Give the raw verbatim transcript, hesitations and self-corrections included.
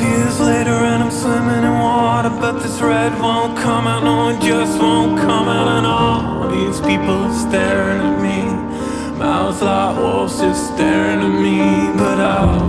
years later and I'm swimming in water, but this red won't come out, no, it just won't come out. And all these people staring at me, mouths like wolves just staring at me. But I'll